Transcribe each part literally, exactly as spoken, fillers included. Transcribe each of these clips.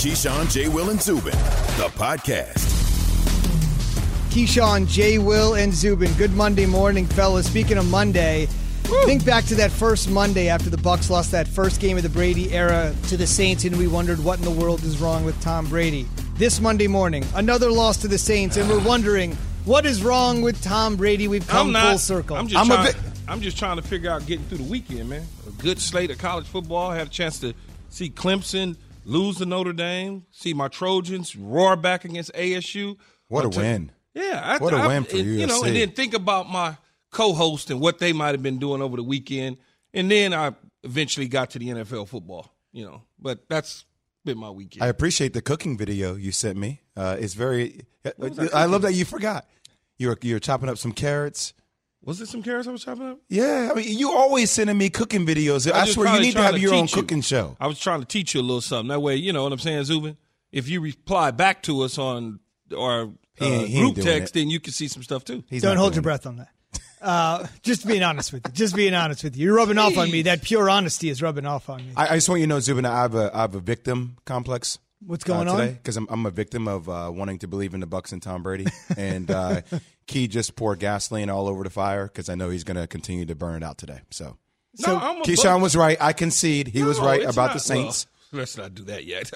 Keyshawn, J. Will, and Zubin, the podcast. Keyshawn, J. Will, and Zubin. Good Monday morning, fellas. Speaking of Monday, Woo. think back to that first Monday after the Bucs lost that first game of the Brady era to the Saints, and we wondered what in the world is wrong with Tom Brady. This Monday morning, another loss to the Saints, and we're wondering what is wrong with Tom Brady. We've come I'm not, full circle. I'm just I'm trying, a bit- I'm just trying to figure out getting through the weekend, man. A good slate of college football. I had a chance to see Clemson lose to Notre Dame, see my Trojans roar back against A S U. What a t- win. Yeah. I, what a I, win for and, U S C. You know, and then think about my co-host and what they might have been doing over the weekend. And then I eventually got to the N F L football, you know. But that's been my weekend. I appreciate the cooking video you sent me. Uh, it's very – I love that you forgot. You're, you're chopping up some carrots. Was it some carrots I was chopping up? Yeah. I mean, you always sending me cooking videos. I, I swear you need to have your own cooking you. show. I was trying to teach you a little something. That way, you know what I'm saying, Zubin? If you reply back to us on our uh, he he group text, it. then you can see some stuff too. He's Don't hold your breath on that. Uh, just being honest with you. Just being honest with you. You're rubbing Jeez. off on me. That pure honesty is rubbing off on me. I, I just want you to know, Zubin, I have a, I have a victim complex. What's going uh, today, on? Because I'm, I'm a victim of uh, wanting to believe in the Bucs and Tom Brady. And uh, Key just poured gasoline all over the fire because I know he's going to continue to burn it out today. So, so no, Keyshawn was right. I concede. He no, was right about not, the Saints. Well, let's not do that yet.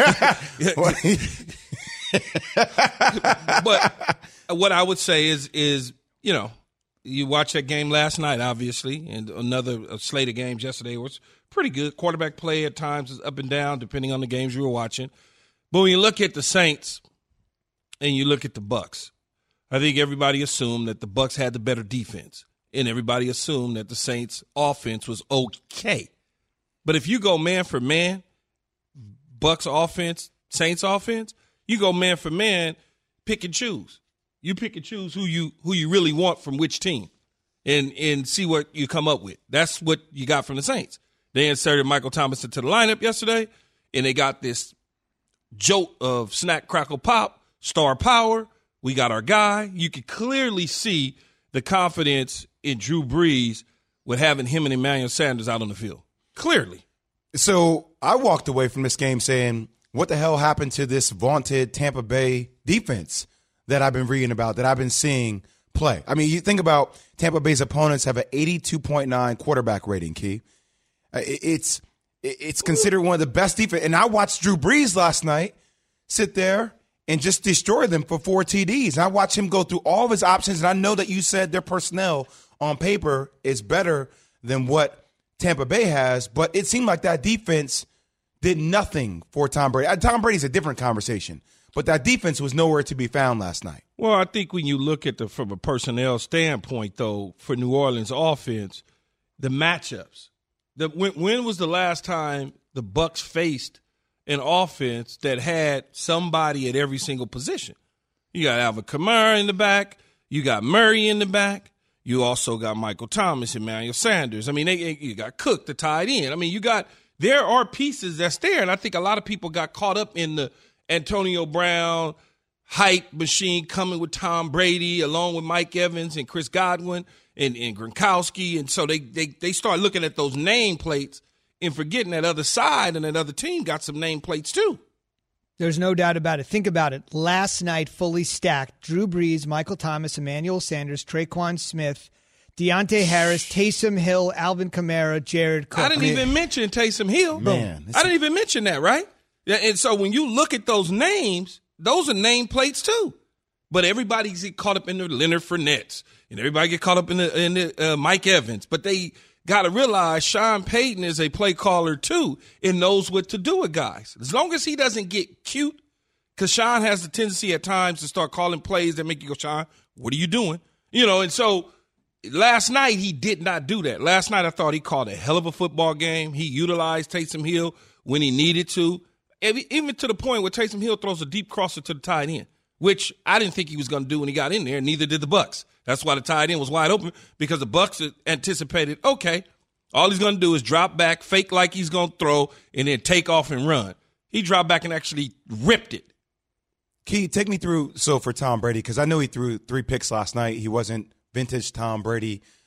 Uh, but what I would say is, is you know, you watched that game last night, obviously, and another a slate of games yesterday was pretty good. Quarterback play at times is up and down depending on the games you were watching. But when you look at the Saints and you look at the Bucs, I think everybody assumed that the Bucs had the better defense, and everybody assumed that the Saints' offense was okay. But if you go man for man, Bucs offense, Saints offense, you go man for man, pick and choose. You pick and choose who you who you really want from which team, and and see what you come up with. That's what you got from the Saints. They inserted Michael Thomas into the lineup yesterday, and they got this jolt of snack, crackle, pop, star power. We got our guy. You could clearly see the confidence in Drew Brees with having him and Emmanuel Sanders out on the field. Clearly. So I walked away from this game saying, what the hell happened to this vaunted Tampa Bay defense that I've been reading about, that I've been seeing play? I mean, you think about Tampa Bay's opponents have an eighty-two point nine quarterback rating, Key. It's it's considered one of the best defense. And I watched Drew Brees last night sit there and just destroy them for four T Ds. And I watched him go through all of his options, and I know that you said their personnel on paper is better than what Tampa Bay has, but it seemed like that defense did nothing for Tom Brady. Tom Brady's a different conversation, but that defense was nowhere to be found last night. Well, I think when you look at the from a personnel standpoint, though, for New Orleans offense, the matchups. The, when, when was the last time the Bucs faced an offense that had somebody at every single position? You got Alvin Kamara in the back. You got Murray in the back. You also got Michael Thomas, Emmanuel Sanders. I mean, they, you got Cook, the tight end. I mean, you got – there are pieces that's there, and I think a lot of people got caught up in the Antonio Brown hype machine coming with Tom Brady along with Mike Evans and Chris Godwin and, and Gronkowski. And so they, they, they start looking at those nameplates and forgetting that other side and that other team got some nameplates too. There's no doubt about it. Think about it. Last night, fully stacked, Drew Brees, Michael Thomas, Emmanuel Sanders, Traquan Smith, Deontay Harris, Taysom Hill, Alvin Kamara, Jared Cook. I didn't even mention Taysom Hill. Man, I didn't even mention that, right? Yeah, and so when you look at those names, those are nameplates too. But everybody's get caught up in the Leonard Fournettes, and everybody get caught up in the, in the uh, Mike Evans. But they got to realize Sean Payton is a play caller too and knows what to do with guys. As long as he doesn't get cute, because Sean has the tendency at times to start calling plays that make you go, Sean, what are you doing? You know, and so last night he did not do that. Last night I thought he called a hell of a football game. He utilized Taysom Hill when he needed to, even to the point where Taysom Hill throws a deep crosser to the tight end, which I didn't think he was going to do when he got in there, and neither did the Bucs. That's why the tight end was wide open, because the Bucs anticipated, okay, all he's going to do is drop back, fake like he's going to throw, and then take off and run. He dropped back and actually ripped it. Key, take me through, so for Tom Brady, because I know he threw three picks last night. He wasn't vintage Tom Brady.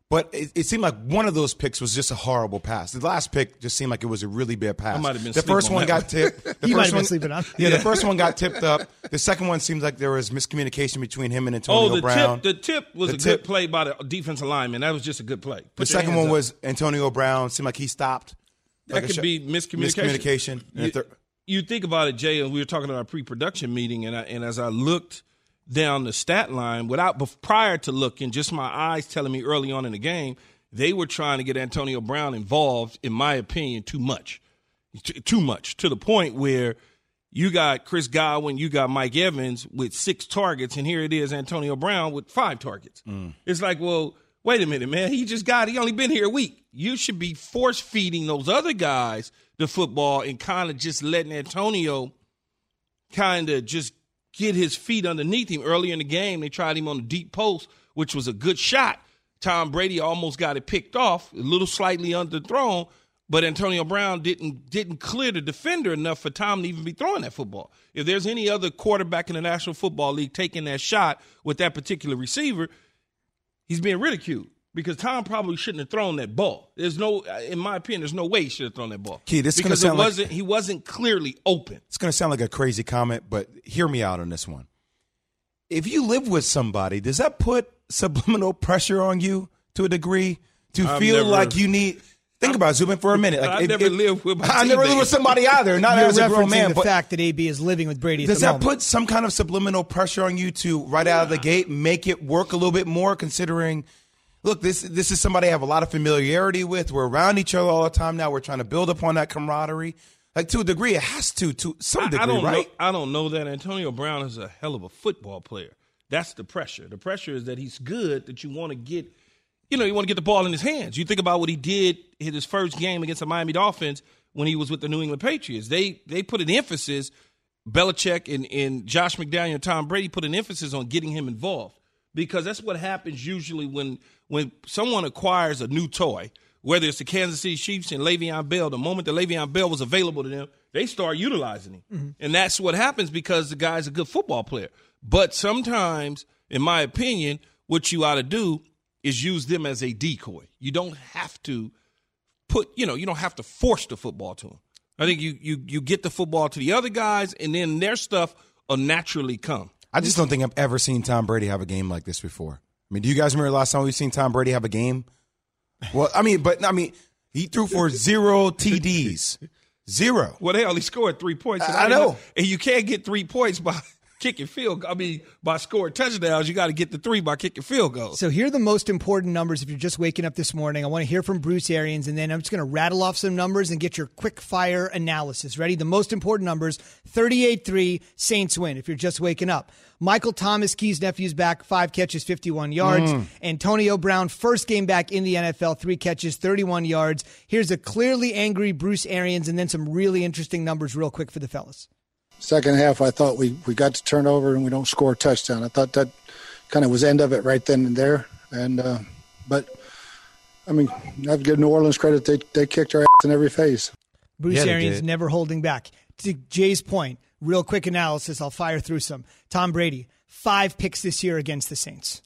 But it, it seemed like one of those picks was just a horrible pass. The last pick just seemed like it was a really bad pass. I might have been the first on one got one. tipped. The You first might have been one, sleeping on. Yeah, the first one got tipped up. The second one seems like there was miscommunication between him and Antonio Oh, the Brown. tip, the tip was The a tip- good play by the defensive lineman. That was just a good play. Put the your second hands one up. was Antonio Brown. Seemed like he stopped. That Like a could sh- be miscommunication. Miscommunication. And You, the thir- you think about it, Jay, and we were talking at our pre-production meeting, and I, and as I looked down the stat line, without bef- prior to looking, just my eyes telling me early on in the game, they were trying to get Antonio Brown involved, in my opinion, too much. T- too much, to the point where you got Chris Godwin, you got Mike Evans with six targets, and here it is, Antonio Brown with five targets. Mm. It's like, well, wait a minute, man. He just got, he only been here a week. You should be force-feeding those other guys the football and kind of just letting Antonio kind of just get his feet underneath him. Earlier in the game, they tried him on the deep post, which was a good shot. Tom Brady almost got it picked off, a little slightly underthrown, but Antonio Brown didn't didn't clear the defender enough for Tom to even be throwing that football. If there's any other quarterback in the National Football League taking that shot with that particular receiver, he's being ridiculed because Tom probably shouldn't have thrown that ball. There's no, in my opinion, there's no way he should have thrown that ball. Key, this is gonna because sound it like- wasn't, he wasn't clearly open. It's going to sound like a crazy comment, but hear me out on this one. If you live with somebody, does that put subliminal pressure on you to a degree to I've feel never- like you need? Think about it, Zubin, for a minute. Like, I it- never it- lived with my I never lived teammates. with somebody either, not You're as a grown referencing man. the But fact that A B is living with Brady at does the that moment. put some kind of subliminal pressure on you to right out of the gate make it work a little bit more? Considering, look, this this is somebody I have a lot of familiarity with. We're around each other all the time now. We're trying to build upon that camaraderie. Like to a degree, it has to to some degree, I, I don't right? know. I don't know that Antonio Brown is a hell of a football player. That's the pressure. The pressure is that he's good, that you want to get, you know, you want to get the ball in his hands. You think about what he did in his first game against the Miami Dolphins when he was with the New England Patriots. They they put an emphasis, Belichick and, and Josh McDaniel and Tom Brady put an emphasis on getting him involved because that's what happens usually when when someone acquires a new toy, whether it's the Kansas City Chiefs and Le'Veon Bell. The moment that Le'Veon Bell was available to them, they start utilizing him. Mm-hmm. And that's what happens because the guy's a good football player. But sometimes, in my opinion, what you ought to do is use them as a decoy. You don't have to put, you know, you don't have to force the football to them. I think you you you get the football to the other guys, and then their stuff will naturally come. I just don't think I've ever seen Tom Brady have a game like this before. I mean, do you guys remember the last time we've seen Tom Brady have a game? Well, I mean, but I mean, he threw for zero T Ds. Zero. Well, they only scored three points. I know. And you can't get three points by kicking field. I mean, by scoring touchdowns, you got to get the three by kicking field goals. So here are the most important numbers if you're just waking up this morning. I want to hear from Bruce Arians, and then I'm just going to rattle off some numbers and get your quick fire analysis. Ready? The most important numbers, thirty-eight three, Saints win if you're just waking up. Michael Thomas, Key's nephew's back, five catches, fifty-one yards. Mm. Antonio Brown, first game back in the N F L, three catches, thirty-one yards. Here's a clearly angry Bruce Arians, and then some really interesting numbers real quick for the fellas. Second half, I thought we, we got to turn over and we don't score a touchdown. I thought that kind of was end of it right then and there. And uh, but, I mean, I have to give New Orleans credit. They they kicked our ass in every phase. Bruce Yeah, Arians never holding back. To Jay's point, real quick analysis, I'll fire through some. Tom Brady, five picks this year against the Saints.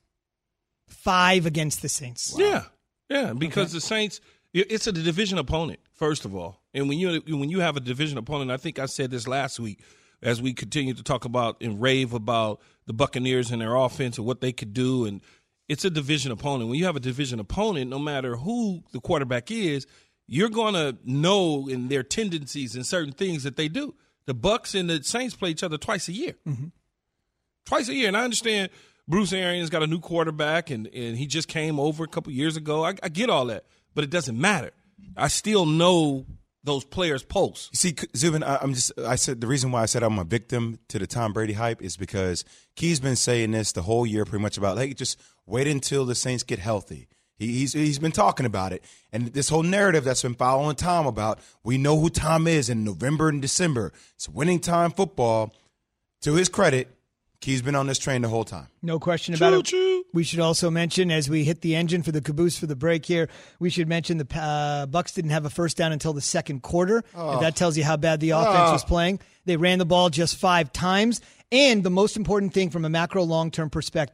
Five against the Saints. Wow. Yeah, yeah, because okay. the Saints, it's a division opponent, first of all. And when you when you have a division opponent, I think I said this last week, as we continue to talk about and rave about the Buccaneers and their offense and what they could do, and it's a division opponent. When you have a division opponent, no matter who the quarterback is, you're going to know in their tendencies and certain things that they do. The Bucs and the Saints play each other twice a year. Mm-hmm. Twice a year. And I understand Bruce Arians got a new quarterback, and, and he just came over a couple years ago. I, I get all that, but it doesn't matter. I still know those players' pulse. You see, Zubin, I, I'm just, I said the reason why I said I'm a victim to the Tom Brady hype is because Key's been saying this the whole year pretty much about, hey, just wait until the Saints get healthy. He, he's he's been talking about it. And this whole narrative that's been following Tom about, we know who Tom is in November and December. It's winning time football. To his credit, Key's been on this train the whole time. No question about choo, it. Choo. We should also mention, as we hit the engine for the caboose for the break here, we should mention the uh, Bucs didn't have a first down until the second quarter. Oh. That tells you how bad the offense oh. was playing. They ran the ball just five times. And the most important thing from a macro long-term perspective,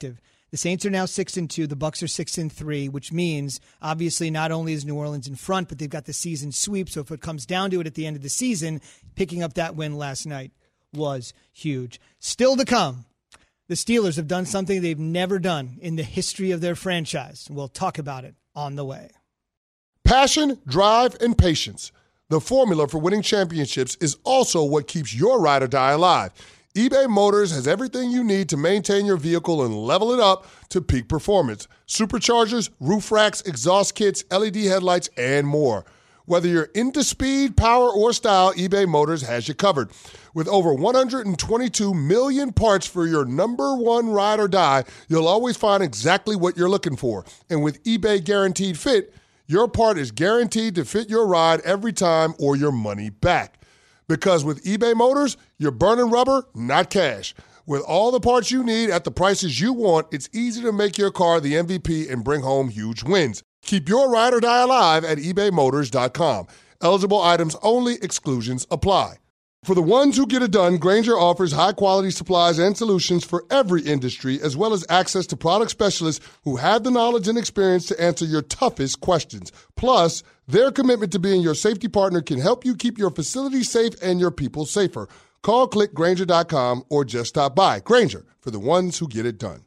The Saints are now six and two. The Bucs are six and three, which means obviously not only is New Orleans in front, but they've got the season sweep. So if it comes down to it at the end of the season, picking up that win last night was huge. Still to come, the Steelers have done something they've never done in the history of their franchise. We'll talk about it on the way. Passion, drive, and patience. The formula for winning championships is also what keeps your ride or die alive. eBay Motors has everything you need to maintain your vehicle and level it up to peak performance. Superchargers, roof racks, exhaust kits, L E D headlights, and more. Whether you're into speed, power, or style, eBay Motors has you covered. With over one hundred twenty-two million parts for your number one ride or die, you'll always find exactly what you're looking for. And with eBay Guaranteed Fit, your part is guaranteed to fit your ride every time or your money back. Because with eBay Motors, you're burning rubber, not cash. With all the parts you need at the prices you want, it's easy to make your car the M V P and bring home huge wins. Keep your ride or die alive at ebay motors dot com. Eligible items only. Exclusions apply. For the ones who get it done, Grainger offers high-quality supplies and solutions for every industry, as well as access to product specialists who have the knowledge and experience to answer your toughest questions. Plus, their commitment to being your safety partner can help you keep your facility safe and your people safer. Call, click Grainger dot com, or just stop by. Grainger, for the ones who get it done.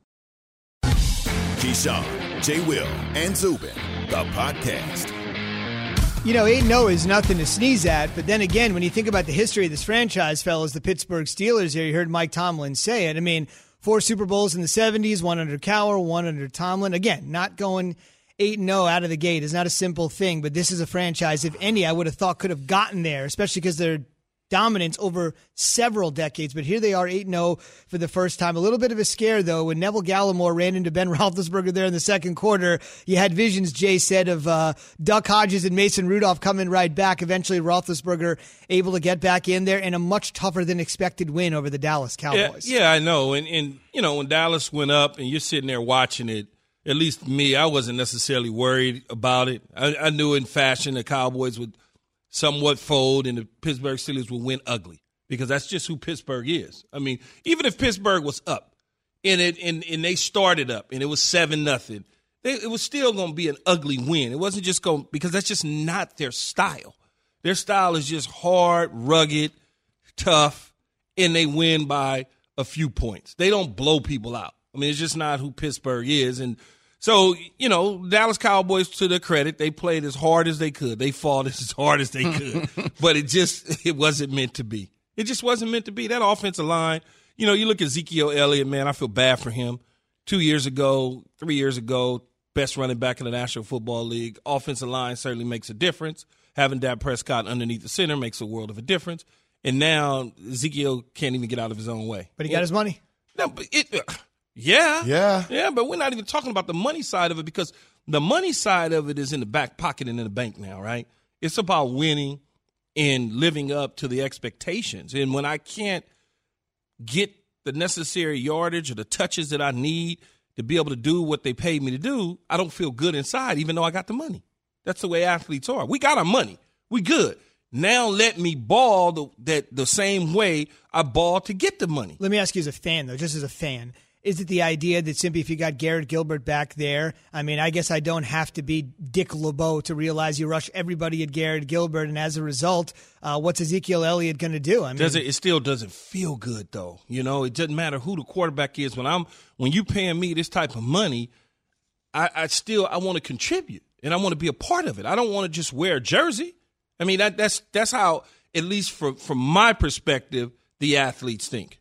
Keyshawn, J. Will, and Zubin, the podcast. You know, eight and oh is nothing to sneeze at, but then again, when you think about the history of this franchise, fellas, the Pittsburgh Steelers here, you heard Mike Tomlin say it. I mean, four Super Bowls in the seventies, one under Cowher, one under Tomlin. Again, not going eight and oh out of the gate is not a simple thing, but this is a franchise, if any, I would have thought could have gotten there, especially because they're dominance over several decades, but here they are eight and oh for the first time. A little bit of a scare, though, when Neville Gallimore ran into Ben Roethlisberger there in the second quarter. You had visions, Jay said, of uh, Duck Hodges and Mason Rudolph coming right back. Eventually, Roethlisberger able to get back in there, and a much tougher than expected win over the Dallas Cowboys. Yeah, yeah I know. And, and, you know, when Dallas went up and you're sitting there watching it, at least me, I wasn't necessarily worried about it. I, I knew in fashion the Cowboys would somewhat fold and the Pittsburgh Steelers will win ugly, because that's just who Pittsburgh is. I mean, even if Pittsburgh was up and it and, and they started up and it was seven nothing, it was still going to be an ugly win. It wasn't just going because that's just not their style. Their style is just hard, rugged, tough, and they win by a few points. They don't blow people out. I mean, it's just not who Pittsburgh is. And so, you know, Dallas Cowboys, to their credit, they played as hard as they could. They fought as hard as they could. But it just it wasn't meant to be. It just wasn't meant to be. That offensive line, you know, you look at Ezekiel Elliott, man, I feel bad for him. Two years ago, three years ago, best running back in the National Football League. Offensive line certainly makes a difference. Having Dak Prescott underneath the center makes a world of a difference. And now Ezekiel can't even get out of his own way. But he got his money. No, but it uh, – Yeah. Yeah. Yeah, but we're not even talking about the money side of it, because the money side of it is in the back pocket and in the bank now, right? It's about winning and living up to the expectations. And when I can't get the necessary yardage or the touches that I need to be able to do what they paid me to do, I don't feel good inside, even though I got the money. That's the way athletes are. We got our money. We good. Now let me ball the, that the same way I ball to get the money. Let me ask you as a fan, though, just as a fan. Is it the idea that simply if you got Garrett Gilbert back there, I mean, I guess I don't have to be Dick LeBeau to realize you rush everybody at Garrett Gilbert, and as a result, uh, what's Ezekiel Elliott going to do? I mean, Does it, it still doesn't feel good, though. You know, it doesn't matter who the quarterback is. When I'm when you paying me this type of money, I, I still I want to contribute and I want to be a part of it. I don't want to just wear a jersey. I mean, that, that's that's how, at least from from my perspective, the athletes think.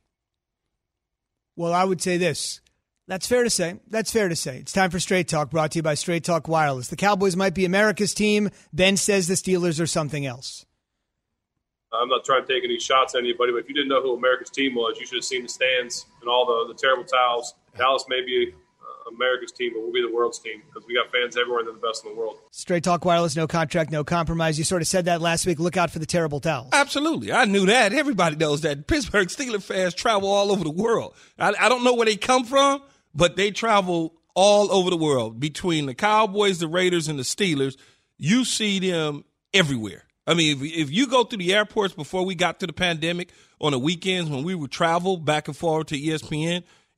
Well, I would say this. That's fair to say. That's fair to say. It's time for Straight Talk, brought to you by Straight Talk Wireless. The Cowboys might be America's team. Ben says the Steelers are something else. I'm not trying to take any shots at anybody, but if you didn't know who America's team was, you should have seen the stands and all the, the terrible towels. Dallas may be uh, America's team, but we'll be the world's team because we got fans everywhere and they're the best in the world. Straight Talk Wireless, no contract, no compromise. You sort of said that last week. Look out for the terrible towels. Absolutely. I knew that. Everybody knows that. Pittsburgh Steelers fans travel all over the world. I, I don't know where they come from, but they travel all over the world. Between the Cowboys, the Raiders, and the Steelers, you see them everywhere. I mean, if, if you go through the airports before we got to the pandemic on the weekends when we would travel back and forth to E S P N,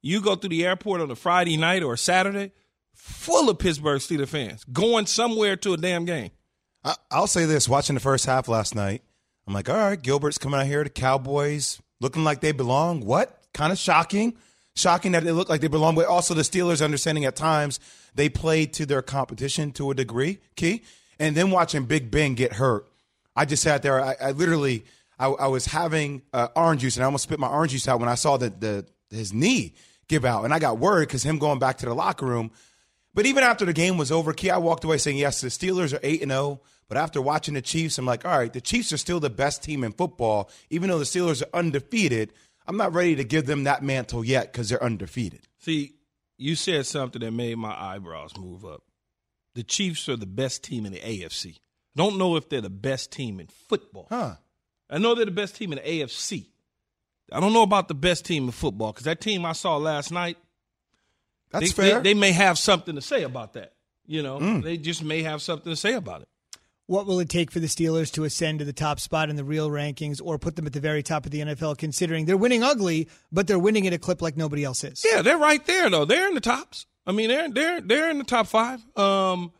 You go through the airport on a Friday night or a Saturday, full of Pittsburgh Steelers fans going somewhere to a damn game. I, I'll say this. Watching the first half last night, I'm like, all right, Gilbert's coming out here. The Cowboys looking like they belong. What? Kind of shocking. Shocking that they look like they belong. But also the Steelers understanding at times they played to their competition to a degree, Key. And then watching Big Ben get hurt, I just sat there. I, I literally, I, I was having uh, orange juice, and I almost spit my orange juice out when I saw the, the his knee give out. And I got worried because him going back to the locker room. But even after the game was over, Key, I walked away saying, yes, the Steelers are eight and oh. But after watching the Chiefs, I'm like, all right, the Chiefs are still the best team in football. Even though the Steelers are undefeated, I'm not ready to give them that mantle yet because they're undefeated. See, you said something that made my eyebrows move up. The Chiefs are the best team in the A F C. Don't know if they're the best team in football. Huh. I know they're the best team in the A F C. I don't know about the best team in football because that team I saw last night, That's they, fair. They, they may have something to say about that. You know, Mm. they just may have something to say about it. What will it take for the Steelers to ascend to the top spot in the real rankings or put them at the very top of the N F L, considering they're winning ugly, but they're winning at a clip like nobody else is? Yeah, they're right there, though. They're in the tops. I mean, they're they're they're in the top five. Um,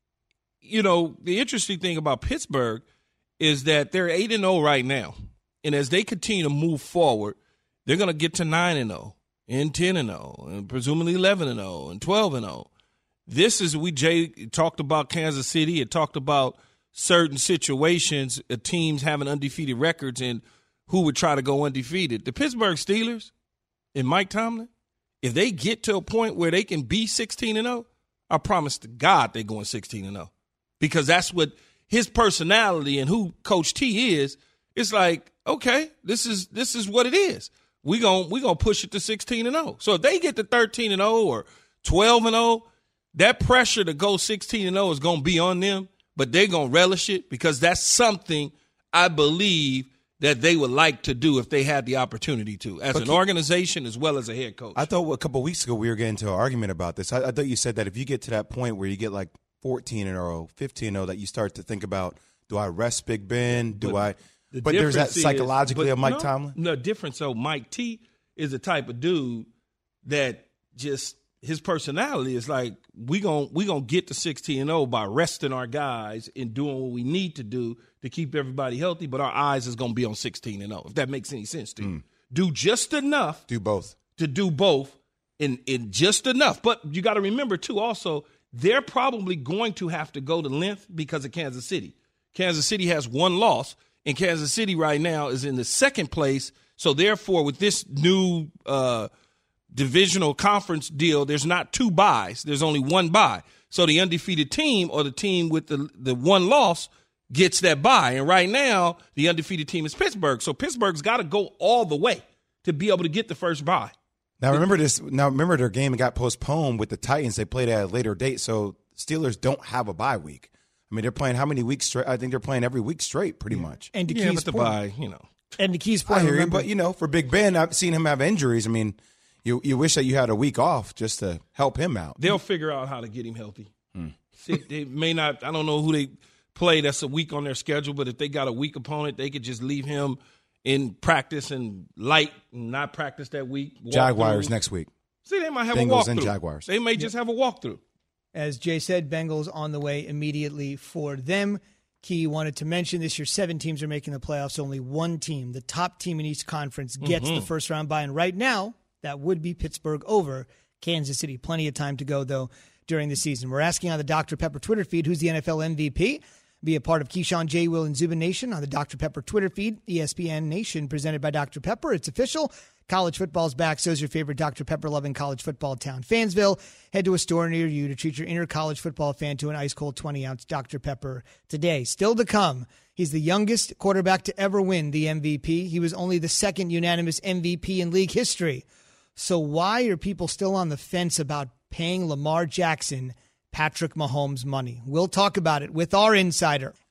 you know, the interesting thing about Pittsburgh is that they're eight and zero right now, and as they continue to move forward, they're going to get to nine and zero, and ten and zero, and presumably eleven and zero, and twelve and zero. This is we Jay talked about Kansas City. It talked about certain situations, uh, teams having undefeated records, and who would try to go undefeated. The Pittsburgh Steelers and Mike Tomlin, if they get to a point where they can be sixteen and oh, I promise to God they're going sixteen and oh. Because that's what his personality and who Coach T is. It's like, okay, this is this is what it is. We gon' we gonna push it to sixteen and oh. So if they get to thirteen and oh or twelve and oh, that pressure to go sixteen and oh is gonna be on them, but they're gonna relish it because that's something I believe that they would like to do if they had the opportunity to, as an organization as well as a head coach. I thought a couple of weeks ago we were getting into an argument about this. I, I thought you said that if you get to that point where you get like fourteen and oh, fifteen and oh, that you start to think about, do I rest Big Ben? Do But I? the But there's that difference is- psychologically but of Mike no, Tomlin? No, different. So Mike T is the type of dude that just his personality is like, we gon' we gonna get to sixteen and oh by resting our guys and doing what we need to do to keep everybody healthy, but our eyes is going to be on sixteen and oh, if that makes any sense to you. Mm. Do just enough Do both. to do both in, in just enough. But you got to remember, too, also, they're probably going to have to go to length because of Kansas City. Kansas City has one loss, and Kansas City right now is in the second place. So, therefore, with this new uh, divisional conference deal, there's not two byes. There's only one bye. So, the undefeated team or the team with the, the one loss gets that bye. And right now, the undefeated team is Pittsburgh. So, Pittsburgh's got to go all the way to be able to get the first bye. Now remember this. Now remember their game got postponed with the Titans. They played at a later date, so Steelers don't have a bye week. I mean, they're playing how many weeks straight? I think they're playing every week straight, pretty much. And to Yeah, Key's but the point, bye, you know. and to Key's point, I hear you, remember, but you know, for Big Ben, I've seen him have injuries. I mean, you you wish that you had a week off just to help him out. They'll figure out how to get him healthy. See, they may not, I don't know who they play that's a week on their schedule, but if they got a weak opponent, they could just leave him in practice and light and not practice that week. walk Jaguars through. next week. See, they might have Bengals a walkthrough. and Jaguars. They may just have a walkthrough. as Jay said, Bengals on the way immediately for them. Key wanted to mention this year, seven teams are making the playoffs. Only one team, the top team in each conference, gets Mm-hmm. the first round bye. And right now, that would be Pittsburgh over Kansas City. Plenty of time to go, though, during the season. We're asking on the Doctor Pepper Twitter feed, who's the N F L M V P? Be a part of Keyshawn, J. Will, and Zubin Nation on the Doctor Pepper Twitter feed. E S P N Nation presented by Doctor Pepper. It's official. College football's back. So is your favorite Doctor Pepper-loving college football town, Fansville. Head to a store near you to treat your inner college football fan to an ice-cold twenty-ounce Doctor Pepper today. Still to come, he's the youngest quarterback to ever win the M V P. He was only the second unanimous M V P in league history. So why are people still on the fence about paying Lamar Jackson Patrick Mahomes money? We'll talk about it with our insider.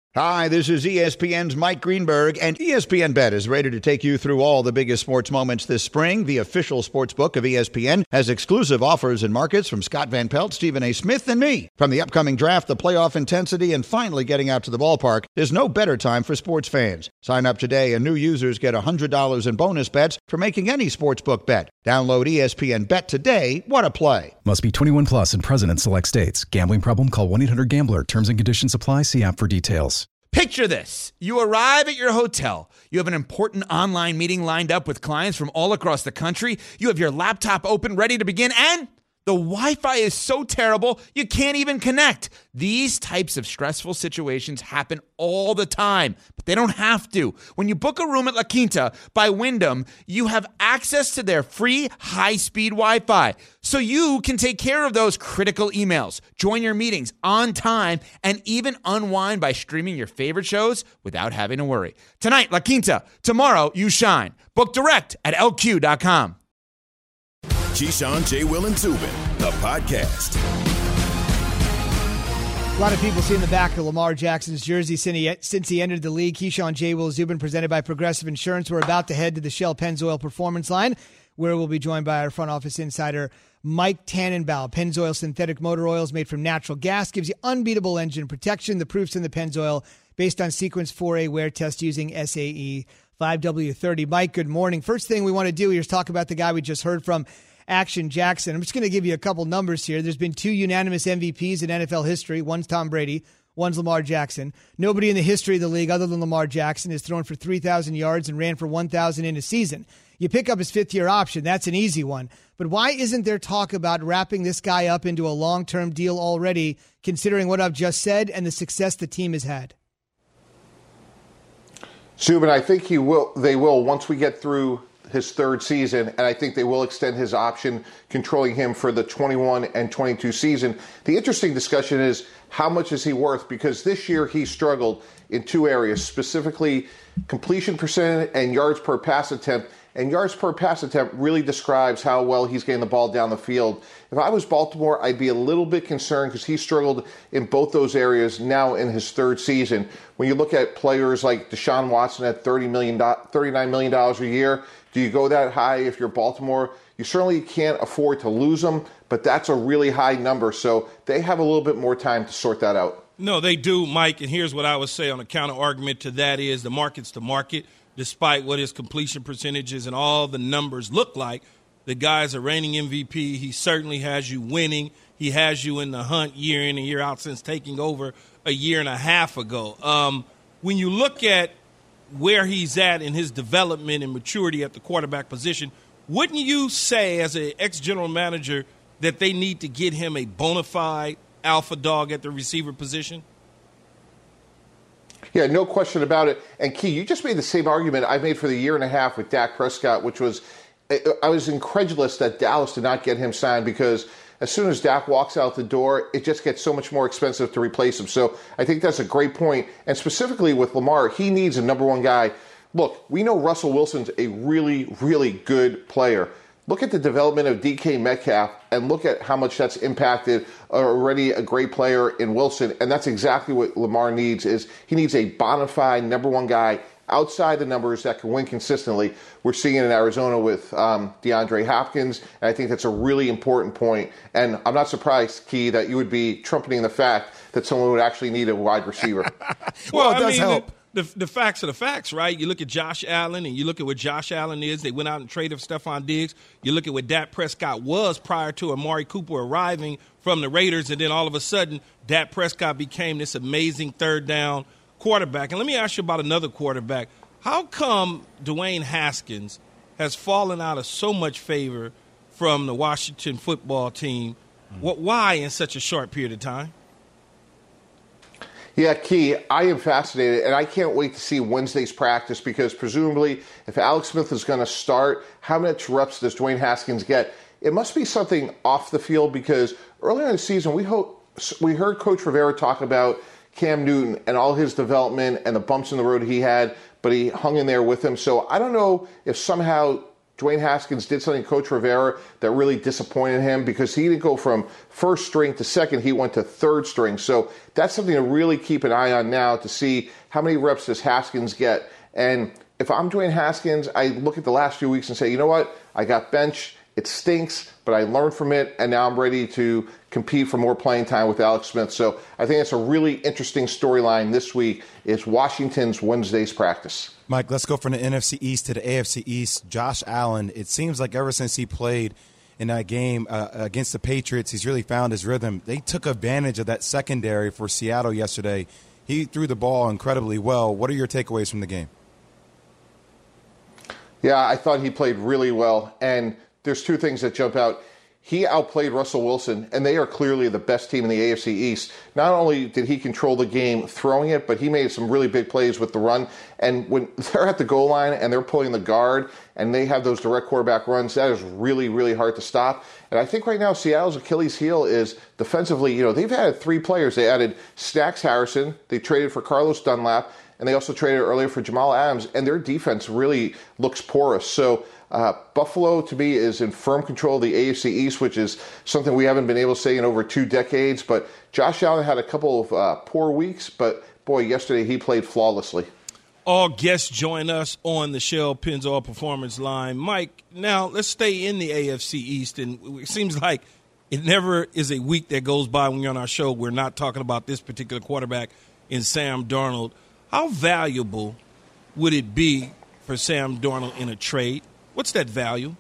Hi, this is E S P N's Mike Greenberg, and E S P N Bet is ready to take you through all the biggest sports moments this spring. The official sports book of E S P N has exclusive offers and markets from Scott Van Pelt, Stephen A. Smith, and me. From the upcoming draft, the playoff intensity, and finally getting out to the ballpark, there's no better time for sports fans. Sign up today, and new users get one hundred dollars in bonus bets for making any sportsbook bet. Download E S P N Bet today. What a play. Must be twenty-one plus and present in select states. Gambling problem? Call one eight hundred gambler. Terms and conditions apply. See app for details. Picture this. You arrive at your hotel. You have an important online meeting lined up with clients from all across the country. You have your laptop open, ready to begin, and the Wi-Fi is so terrible, you can't even connect. These types of stressful situations happen all the time, but they don't have to. When you book a room at La Quinta by Wyndham, you have access to their free high-speed Wi-Fi, so you can take care of those critical emails, join your meetings on time, and even unwind by streaming your favorite shows without having to worry. Tonight, La Quinta. Tomorrow, you shine. Book direct at L Q dot com. Keyshawn, J. Will, and Zubin, the podcast. A lot of people seeing the back of Lamar Jackson's jersey since he, since he entered the league. Keyshawn, J. Will, Zubin, presented by Progressive Insurance. We're about to head to the Shell Pennzoil Performance Line, where we'll be joined by our front office insider, Mike Tannenbaum. Pennzoil synthetic motor oils made from natural gas gives you unbeatable engine protection. The proof's in the Pennzoil, based on Sequence four A wear test using S A E five W thirty. Mike, good morning. First thing we want to do here is talk about the guy we just heard from, Action Jackson. I'm just going to give you a couple numbers here. There's been two unanimous M V Ps in N F L history. One's Tom Brady, one's Lamar Jackson. Nobody in the history of the league other than Lamar Jackson has thrown for three thousand yards and ran for one thousand in a season. You pick up his fifth-year option. That's an easy one. But why isn't there talk about wrapping this guy up into a long-term deal already, considering what I've just said and the success the team has had? Zubin, I think he will. They will once we get through his third season, and I think they will extend his option, controlling him for the twenty-one and twenty-two season. The interesting discussion is how much is he worth? Because this year he struggled in two areas, specifically completion percentage and yards per pass attempt. And yards per pass attempt really describes how well he's getting the ball down the field. If I was Baltimore, I'd be a little bit concerned because he struggled in both those areas now in his third season. When you look at players like Deshaun Watson at thirty million dollars, thirty-nine million dollars a year, do you go that high if you're Baltimore? You certainly can't afford to lose them, but that's a really high number. So they have a little bit more time to sort that out. No, they do, Mike. And here's what I would say on a counter argument to that is the market's the market. Despite what his completion percentages and all the numbers look like, the guy's a reigning M V P. He certainly has you winning. He has you in the hunt year in and year out since taking over a year and a half ago. Um, when you look at where he's at in his development and maturity at the quarterback position, wouldn't you say as an ex-general manager that they need to get him a bona fide alpha dog at the receiver position? Yeah, no question about it. And Key, you just made the same argument I made for the year and a half with Dak Prescott, which was I was incredulous that Dallas did not get him signed because as soon as Dak walks out the door, it just gets so much more expensive to replace him. So I think that's a great point. And specifically with Lamar, he needs a number one guy. Look, we know Russell Wilson's a really, really good player. Look at the development of D K Metcalf and look at how much that's impacted already a great player in Wilson. And that's exactly what Lamar needs is he needs a bona fide number one guy outside the numbers that can win consistently. We're seeing it in Arizona with um, DeAndre Hopkins. And I think that's a really important point. And I'm not surprised, Key, that you would be trumpeting the fact that someone would actually need a wide receiver. well, well, it does I mean, help. The, the, the facts are the facts, right? You look at Josh Allen and you look at what Josh Allen is. They went out and traded for Stephon Diggs. You look at what Dak Prescott was prior to Amari Cooper arriving from the Raiders, and then all of a sudden Dak Prescott became this amazing third down quarterback. And let me ask you about another quarterback. How come Dwayne Haskins has fallen out of so much favor from the Washington football team? What, why in such a short period of time? Yeah, Key, I am fascinated, and I can't wait to see Wednesday's practice because presumably if Alex Smith is going to start, how much reps does Dwayne Haskins get? It must be something off the field because earlier in the season we, ho- we heard Coach Rivera talk about Cam Newton and all his development and the bumps in the road he had, but he hung in there with him. So I don't know if somehow Dwayne Haskins did something Coach Rivera that really disappointed him because he didn't go from first string to second. He went to third string. So that's something to really keep an eye on now to see how many reps does Haskins get. And if I'm Dwayne Haskins, I look at the last few weeks and say, you know what? I got benched. It stinks, but I learned from it, and now I'm ready to compete for more playing time with Alex Smith. So I think it's a really interesting storyline this week is Washington's Wednesday's practice. Mike, let's go from the N F C East to the A F C East. Josh Allen, it seems like ever since he played in that game uh, against the Patriots, he's really found his rhythm. They took advantage of that secondary for Seattle yesterday. He threw the ball incredibly well. What are your takeaways from the game? Yeah, I thought he played really well, and there's two things that jump out. He outplayed Russell Wilson, and they are clearly the best team in the A F C East. Not only did he control the game throwing it, but he made some really big plays with the run. And when they're at the goal line and they're pulling the guard and they have those direct quarterback runs, that is really, really hard to stop. And I think right now Seattle's Achilles heel is defensively. You know, they've added three players. They added Snacks Harrison. They traded for Carlos Dunlap. And they also traded earlier for Jamal Adams. And their defense really looks porous. So Uh, Buffalo, to me, is in firm control of the A F C East, which is something we haven't been able to say in over two decades. But Josh Allen had a couple of uh, poor weeks, but, boy, yesterday he played flawlessly. All guests join us on the Shell Pennzoil Performance Line. Mike, now let's stay in the A F C East. And it seems like it never is a week that goes by when you're on our show we're not talking about this particular quarterback in Sam Darnold. How valuable would it be for Sam Darnold in a trade? What's that value?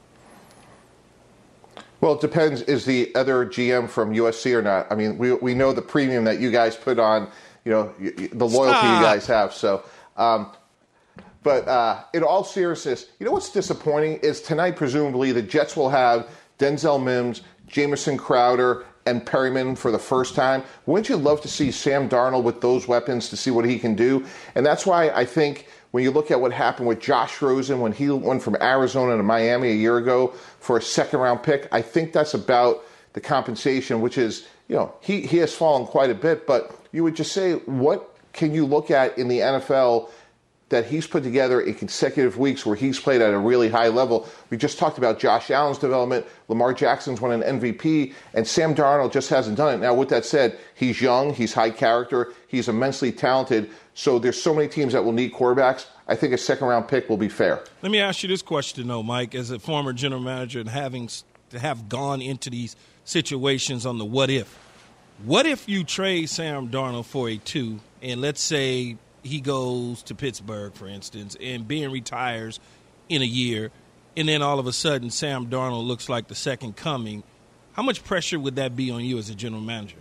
Well, it depends. Is the other G M from U S C or not? I mean, we we know the premium that you guys put on, you know, the loyalty Stop. you guys have. So, um, but uh, in all seriousness, you know what's disappointing is tonight, presumably, the Jets will have Denzel Mims, Jamison Crowder, and Perryman for the first time. Wouldn't you love to see Sam Darnold with those weapons to see what he can do? And that's why I think when you look at what happened with Josh Rosen when he went from Arizona to Miami a year ago for a second-round pick, I think that's about the compensation, which is, you know, he, he has fallen quite a bit. But you would just say, what can you look at in the N F L that he's put together in consecutive weeks where he's played at a really high level? We just talked about Josh Allen's development. Lamar Jackson's won an M V P, and Sam Darnold just hasn't done it. Now, with that said, he's young, he's high character, he's immensely talented. So there's so many teams that will need quarterbacks. I think a second-round pick will be fair. Let me ask you this question, though, Mike, as a former general manager and having to have gone into these situations on the what if. What if you trade Sam Darnold for a two, and let's say he goes to Pittsburgh, for instance, and Ben retires in a year, and then all of a sudden Sam Darnold looks like the second coming? How much pressure would that be on you as a general manager?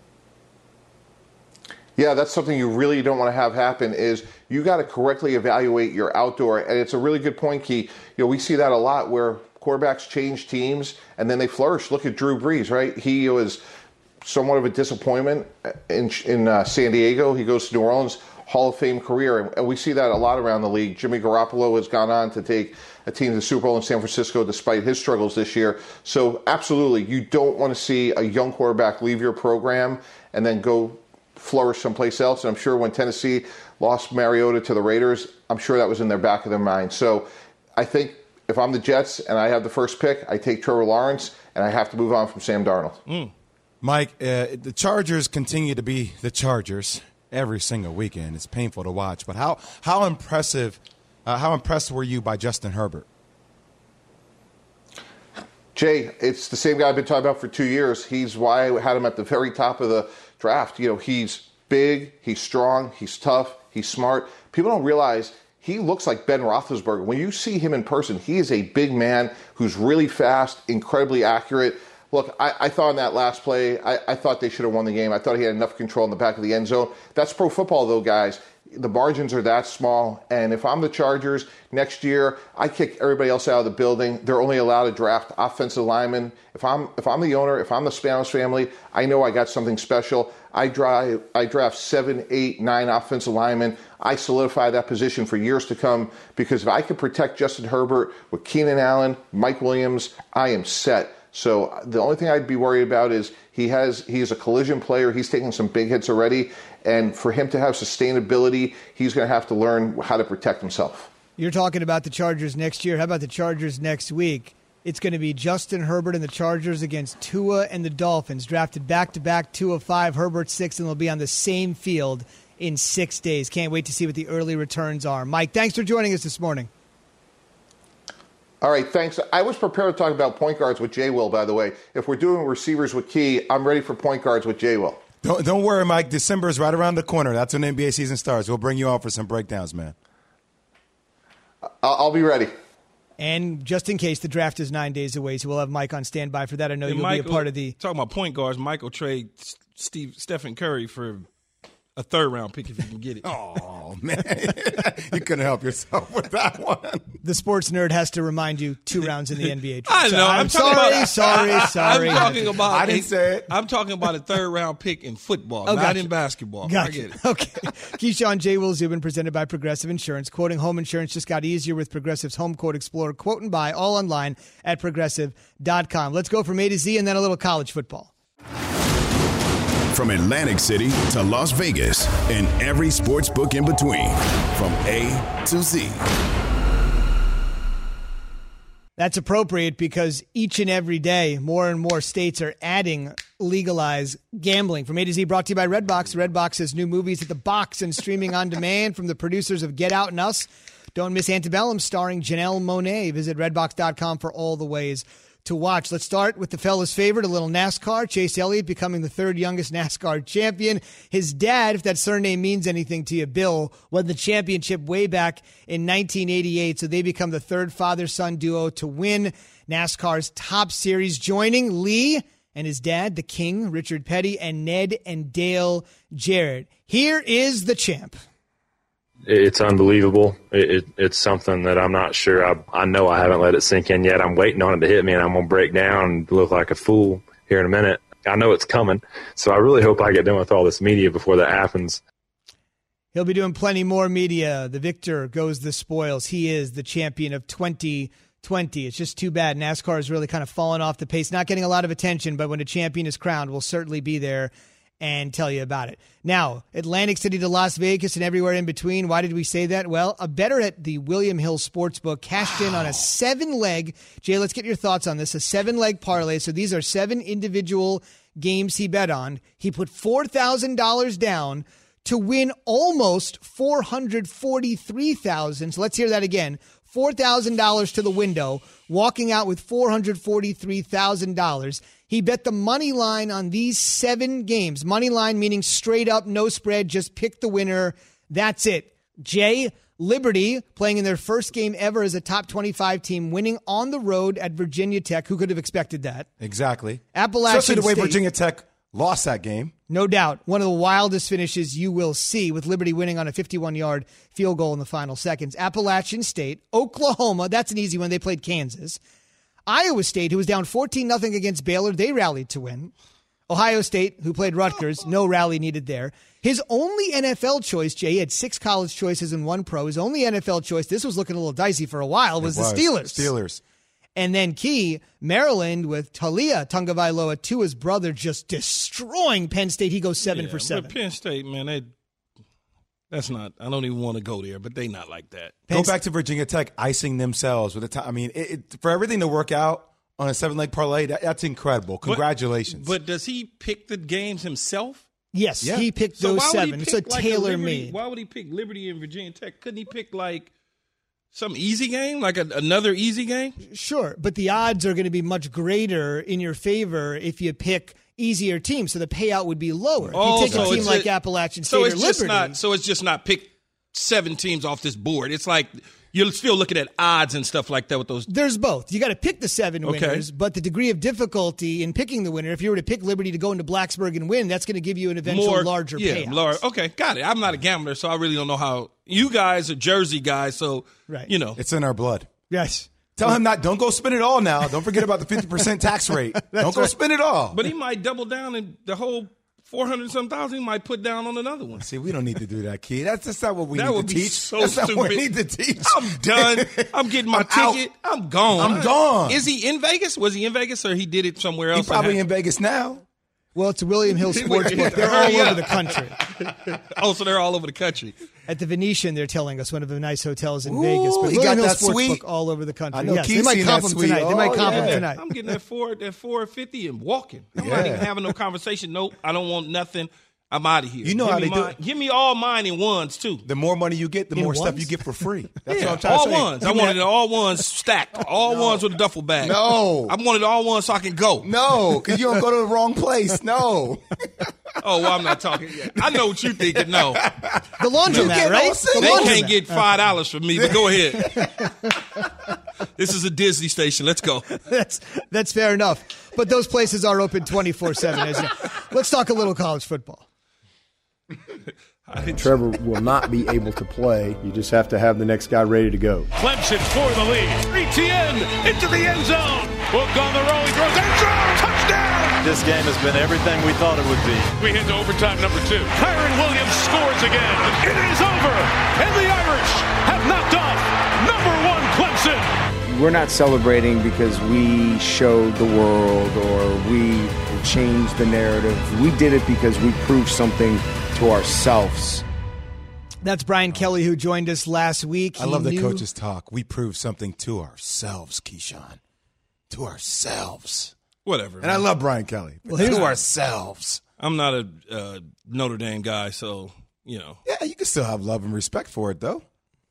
Yeah, that's something you really don't want to have happen is you got to correctly evaluate your outdoor. And it's a really good point, Key. You know, we see that a lot where quarterbacks change teams and then they flourish. Look at Drew Brees, right? He was somewhat of a disappointment in, in uh, San Diego. He goes to New Orleans, Hall of Fame career. And we see that a lot around the league. Jimmy Garoppolo has gone on to take a team to the Super Bowl in San Francisco despite his struggles this year. So absolutely, you don't want to see a young quarterback leave your program and then go flourish someplace else. And I'm sure when Tennessee lost Mariota to the Raiders, I'm sure that was in their back of their mind. So I think if I'm the Jets and I have the first pick, I take Trevor Lawrence and I have to move on from Sam Darnold. Mm. Mike, uh, the Chargers continue to be the Chargers every single weekend. It's painful to watch. But how how impressive, uh, how impressed were you by Justin Herbert? Jay, it's the same guy I've been talking about for two years. He's why I had him at the very top of the draft. You know, he's big, he's strong, he's tough, he's smart. People don't realize he looks like Ben Roethlisberger. When you see him in person, he is a big man who's really fast, incredibly accurate. Look, I, I thought in that last play, I, I thought they should have won the game. I thought he had enough control in the back of the end zone. That's pro football, though, guys. The margins are that small. And if I'm the Chargers next year, I kick everybody else out of the building. They're only allowed to draft offensive linemen. If I'm if I'm the owner, if I'm the Spanos family, I know I got something special. I drive I draft seven, eight, nine offensive linemen. I solidify that position for years to come because if I can protect Justin Herbert with Keenan Allen, Mike Williams, I am set. So the only thing I'd be worried about is he has he is a collision player. He's taking some big hits already. And for him to have sustainability, he's going to have to learn how to protect himself. You're talking about the Chargers next year. How about the Chargers next week? It's going to be Justin Herbert and the Chargers against Tua and the Dolphins. Drafted back-to-back, Tua five, Herbert six, and they'll be on the same field in six days. Can't wait to see what the early returns are. Mike, thanks for joining us this morning. All right, thanks. I was prepared to talk about point guards with J. Will, by the way. If we're doing receivers with Key, I'm ready for point guards with J. Will. Don't, don't worry, Mike. December is right around the corner. That's when the N B A season starts. We'll bring you on for some breakdowns, man. I'll, I'll be ready. And just in case, the draft is nine days away, so we'll have Mike on standby for that. I know and you'll Michael, be a part of the... Talking about point guards, Michael trade Steve Stephen Curry for a third-round pick if you can get it. Oh, man. You couldn't help yourself with that one. The sports nerd has to remind you two rounds in the N B A. I know. So I'm, I'm sorry, about, sorry, I, sorry. I'm talking about... I didn't a, say it. I'm talking about a third-round pick in football, oh, not gotcha. in basketball. Gotcha. I get it. Okay. Keyshawn, J. Will Zubin, presented by Progressive Insurance. Quoting home insurance just got easier with Progressive's Home Quote Explorer. Quote and buy all online at progressive dot com. Let's go from A to Z and then a little college football. From Atlantic City to Las Vegas and every sports book in between. From A to Z. That's appropriate because each and every day, more and more states are adding legalized gambling. From A to Z, brought to you by Redbox. Redbox has new movies at the box and streaming on demand from the producers of Get Out and Us. Don't miss Antebellum starring Janelle Monáe. Visit redbox dot com for all the ways to watch. Let's start with the fella's favorite, a little NASCAR. Chase Elliott becoming the third youngest NASCAR champion. His dad, if that surname means anything to you, Bill, won the championship way back in nineteen eighty-eight, so they become the third father-son duo to win NASCAR's top series, joining Lee and his dad, the King, Richard Petty, and Ned and Dale Jarrett. Here is the champ. It's unbelievable. It, it, it's something that I'm not sure. I, I know I haven't let it sink in yet. I'm waiting on it to hit me, and I'm going to break down and look like a fool here in a minute. I know it's coming, so I really hope I get done with all this media before that happens. He'll be doing plenty more media. The victor goes the spoils. He is the champion of twenty twenty. It's just too bad. NASCAR has really kind of fallen off the pace, not getting a lot of attention, but when a champion is crowned, we'll certainly be there and tell you about it. Now, Atlantic City to Las Vegas and everywhere in between. Why did we say that? Well, a bettor at the William Hill Sportsbook cashed wow. in on a seven-leg. Jay, let's get your thoughts on this. A seven-leg parlay. So these are seven individual games he bet on. He put four thousand dollars down to win almost four hundred forty-three thousand dollars. So let's hear that again. four thousand dollars to the window, walking out with four hundred forty-three thousand dollars. He bet the money line on these seven games. Money line meaning straight up, no spread, just pick the winner. That's it. Jay, Liberty, playing in their first game ever as a top twenty-five team, winning on the road at Virginia Tech. Who could have expected that? Exactly. Appalachian Especially the way State, Virginia Tech lost that game. No doubt. One of the wildest finishes you will see, with Liberty winning on a fifty-one-yard field goal in the final seconds. Appalachian State, Oklahoma, that's an easy one. They played Kansas. Iowa State, who was down fourteen nothing against Baylor, they rallied to win. Ohio State, who played Rutgers, no rally needed there. His only N F L choice, Jay, he had six college choices and one pro. His only N F L choice, this was looking a little dicey for a while, was, was. the Steelers. Steelers. And then key, Maryland with Talia Tagovailoa, Tua's brother, just destroying Penn State. He goes seven yeah, for seven. But Penn State, man, they, that's not, I don't even want to go there, but they not like that. Penn go back to Virginia Tech, icing themselves with the time. I mean, it, it, for everything to work out on a seven-leg parlay, that, that's incredible. Congratulations. But, but does he pick the games himself? Yes, yeah. He picked so those seven. Pick so like tailor-made. Why would he pick Liberty and Virginia Tech? Couldn't he pick like some easy game, like a, another easy game? Sure, but the odds are going to be much greater in your favor if you pick easier teams, so the payout would be lower. Oh, if you take so a team like a, Appalachian State so it's or just Liberty. Not, so it's just not pick seven teams off this board. It's like you're still looking at odds and stuff like that with those. There's both. You got to pick the seven okay. winners, but the degree of difficulty in picking the winner, if you were to pick Liberty to go into Blacksburg and win, that's going to give you an eventual More, larger yeah, payout. Large, okay, got it. I'm not a gambler, so I really don't know how. You guys are Jersey guys, so, right. you know. It's in our blood. Yes. Tell him not, don't go spend it all now. Don't forget about the fifty percent tax rate. Don't go right. spend it all. But he might double down and the whole four hundred some thousand he might put down on another one. See, we don't need to do that, Key. That's, that's not what we that need would to be teach. So that's stupid. not what we need to teach. I'm done. I'm getting my I'm ticket. Out. I'm gone. I'm gone. Is he in Vegas? Was he in Vegas or he did it somewhere else? He's probably in Vegas now. Well, it's William Hill Sportsbook. They're all yeah. over the country. Oh, so they're all over the country. At the Venetian, they're telling us, one of the nice hotels in Ooh, Vegas. But he William got Hill that Sportsbook suite. all over the country. I know yes, Keith's they might seen comp that them suite. tonight. They might Oh, comp them yeah. tonight. I'm getting that four, that four fifty and walking. I'm not Yeah. even having no conversation. Nope, I don't want nothing. I'm out of here. You know give how me they do mine, it. Give me all mine in ones, too. The more money you get, the In more stuff ones? you get for free. That's Yeah, what I'm trying all to say. ones. I Give me wanted that- it all ones stacked. All ones with a duffel bag. No. I wanted all ones so I can go. No, because you don't go to the wrong place. No. Oh, well, I'm not talking yet. I know what you're thinking. No. The laundromat, get right? all The They laundromat. can't get five dollars from me, but go ahead. This is a Disney station. Let's go. That's that's fair enough. But those places are open twenty-four seven. Isn't it? Let's talk a little college football. Trevor will not be able to play. You just have to have the next guy ready to go. Clemson for the lead. Etienne into the end zone. Book on the roll. He throws end zone. Touchdown. This game has been everything we thought it would be. We hit to overtime number two. Kyron Williams scores again. It is over. And the Irish have knocked off number one Clemson. We're not celebrating because we showed the world or we changed the narrative. We did it because we proved something to ourselves. That's Brian Kelly, who joined us last week. I He love the knew- coaches talk. We proved something to ourselves, Keyshawn. To ourselves. Whatever. And I love Brian Kelly. But Well, to here's- ourselves. I'm not a uh, Notre Dame guy, so, you know. Yeah, you can still have love and respect for it, though.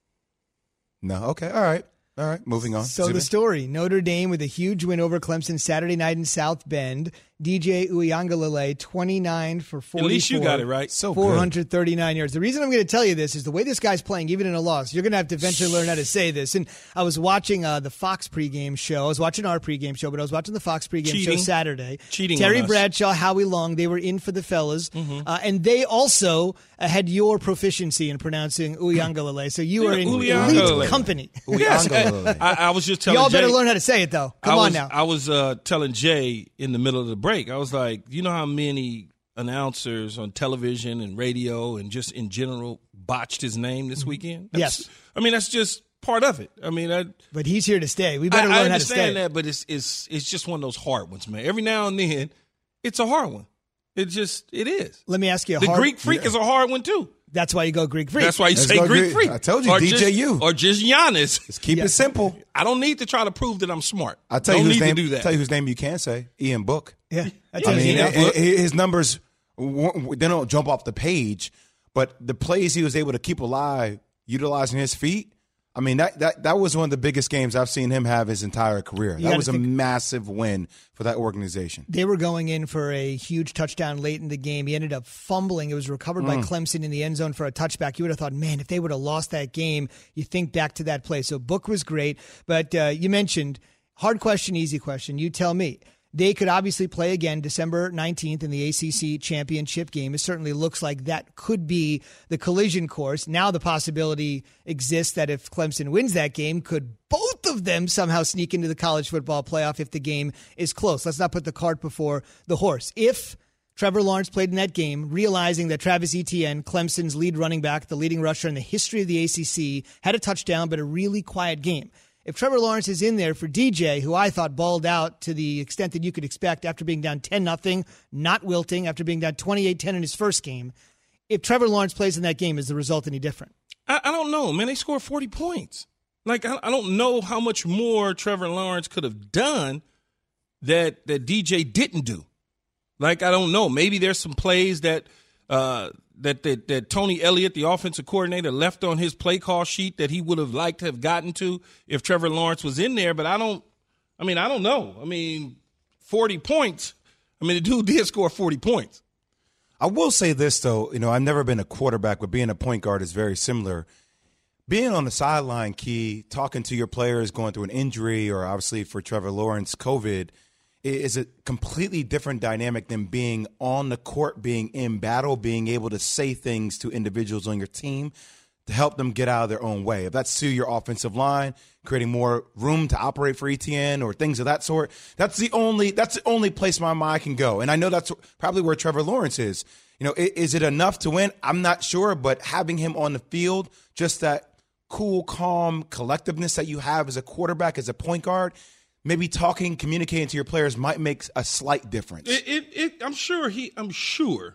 No, okay, all right. All right, moving on. So Zubin. the story, Notre Dame with a huge win over Clemson Saturday night in South Bend. D J Uiagalelei, twenty-nine for forty-four. At least you got it right. So four good. hundred thirty-nine yards. The reason I'm going to tell you this is the way this guy's playing, even in a loss. You're going to have to eventually learn how to say this. And I was watching uh, the Fox pregame show. I was watching our pregame show, but I was watching the Fox pregame Cheating. show Saturday. Cheating Terry on us. Bradshaw, Howie Long, they were in for the fellas. Mm-hmm. Uh, and they also uh, had your proficiency in pronouncing Uiagalelei. So you are in Uiagalelei. elite company. Yes, Uiagalelei. I, I was just telling Y'all better Jay- learn how to say it, though. Come I on was, now. I was uh, telling Jay in the middle of the break, I was like, you know how many announcers on television and radio and just in general botched his name this weekend? That's, Yes. I mean, that's just part of it. I mean, I, But he's here to stay. We I, better I learn how to stay. understand that, but it's, it's, it's just one of those hard ones, man. Every now and then, it's a hard one. It just, it is. Let me ask you a The hard, Greek freak is a hard one, too. That's why you go Greek freak. That's why you Let's say go Greek Greek. freak. I told you, or D J U. Just, or just Giannis. Just keep Yeah. it simple. I don't need to try to prove that I'm smart. I'll tell don't you whose need name. to do that. Tell you whose name you can say. Ian Book. Yeah. That's I easy mean, enough. i- i- his numbers w- they don't jump off the page, but the plays he was able to keep alive, utilizing his feet. I mean, that that that was one of the biggest games I've seen him have his entire career. You That gotta was a think- massive win for that organization. They were going in for a huge touchdown late in the game. He ended up fumbling. It was recovered by Clemson in the end zone for a touchback. You would have thought, man, if they would have lost that game, you think back to that play. So Book was great. But uh, you mentioned hard question, easy question. You tell me. They could obviously play again December nineteenth in the A C C championship game. It certainly looks like that could be the collision course. Now the possibility exists that if Clemson wins that game, could both of them somehow sneak into the college football playoff if the game is close. Let's not put the cart before the horse. If Trevor Lawrence played in that game, realizing that Travis Etienne, Clemson's lead running back, the leading rusher in the history of the A C C, had a touchdown but a really quiet game. If Trevor Lawrence is in there for D J, who I thought balled out to the extent that you could expect after being down ten nothing, not wilting, after being down twenty-eight ten in his first game, if Trevor Lawrence plays in that game, is the result any different? I, I don't know, man. They scored forty points. Like, I, I don't know how much more Trevor Lawrence could have done that that D J didn't do. Like, I don't know. Maybe there's some plays that uh, that, that that Tony Elliott, the offensive coordinator, left on his play call sheet that he would have liked to have gotten to if Trevor Lawrence was in there. But I don't. I mean, I don't know. I mean, forty points. I mean, the dude did score forty points. I will say this, though. You know, I've never been a quarterback, but being a point guard is very similar. Being on the sideline, Key, talking to your players going through an injury or obviously for Trevor Lawrence, COVID, is a completely different dynamic than being on the court, being in battle, being able to say things to individuals on your team to help them get out of their own way. If that's to your offensive line, creating more room to operate for Etienne or things of that sort, that's the only that's the only place my mind can go. And I know that's probably where Trevor Lawrence is. You know, is it enough to win? I'm not sure, but having him on the field, just that cool, calm collectiveness that you have as a quarterback, as a point guard, maybe talking, communicating to your players might make a slight difference. It, it, it, I'm sure he. I'm sure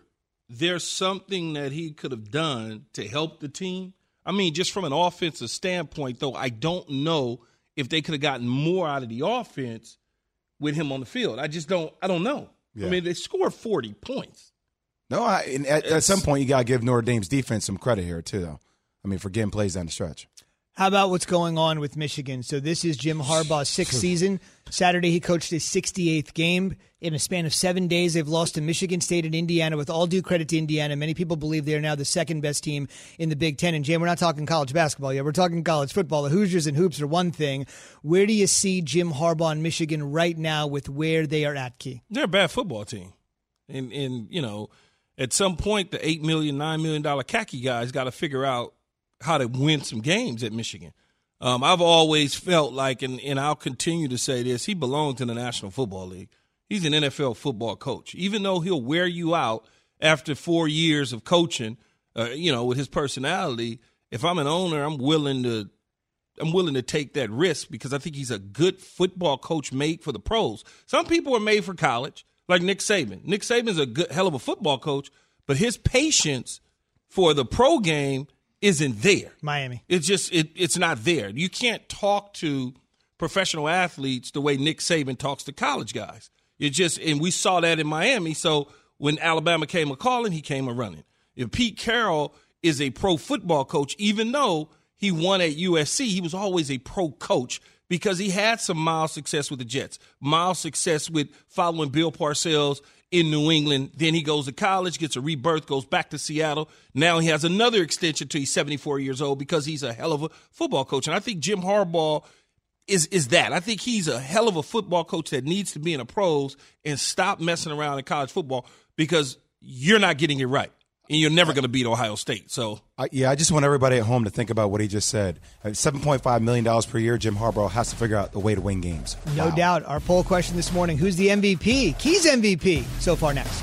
there's something that he could have done to help the team. I mean, just from an offensive standpoint, though, I don't know if they could have gotten more out of the offense with him on the field. I just don't – I don't know. Yeah. I mean, they scored forty points. No, I, and at, at some point you got to give Notre Dame's defense some credit here, too, though. I mean, for getting plays down the stretch. How about what's going on with Michigan? So this is Jim Harbaugh's sixth season. Saturday he coached his sixty-eighth game. In a span of seven days, they've lost to Michigan State and Indiana. With all due credit to Indiana, many people believe they are now the second best team in the Big Ten. And Jim, we're not talking college basketball yet. We're talking college football. The Hoosiers and hoops are one thing. Where do you see Jim Harbaugh and Michigan right now with where they are at, Key? They're a bad football team. And, and you know, at some point, the eight million dollars, nine million dollars khaki guys got to figure out how to win some games at Michigan. Um, I've always felt like, and, and I'll continue to say this, he belongs in the National Football League. He's an N F L football coach. Even though he'll wear you out after four years of coaching, uh, you know, with his personality, if I'm an owner, I'm willing to I'm willing to take that risk because I think he's a good football coach made for the pros. Some people are made for college, like Nick Saban. Nick Saban's a good, hell of a football coach, but his patience for the pro game isn't there. Miami. It's just it, it's not there. You can't talk to professional athletes the way Nick Saban talks to college guys. It just and we saw that in Miami. So when Alabama came a calling, he came a running. If Pete Carroll is a pro football coach, even though he won at U S C, he was always a pro coach because he had some mild success with the Jets, mild success with following Bill Parcells in New England. Then he goes to college, gets a rebirth, goes back to Seattle. Now he has another extension till he's seventy-four years old because he's a hell of a football coach. And I think Jim Harbaugh is is that. I think he's a hell of a football coach that needs to be in the pros and stop messing around in college football because you're not getting it right. And you're never going to beat Ohio State. So, I, yeah, I just want everybody at home to think about what he just said. At seven point five million dollars per year, Jim Harbaugh has to figure out the way to win games. No wow. doubt. Our poll question this morning, who's the M V P? Key's M V P so far next.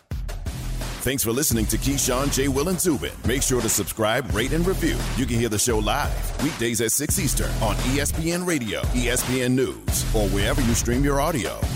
Thanks for listening to Keyshawn, J. Will, and Zubin. Make sure to subscribe, rate, and review. You can hear the show live weekdays at six Eastern on E S P N Radio, E S P N News, or wherever you stream your audio.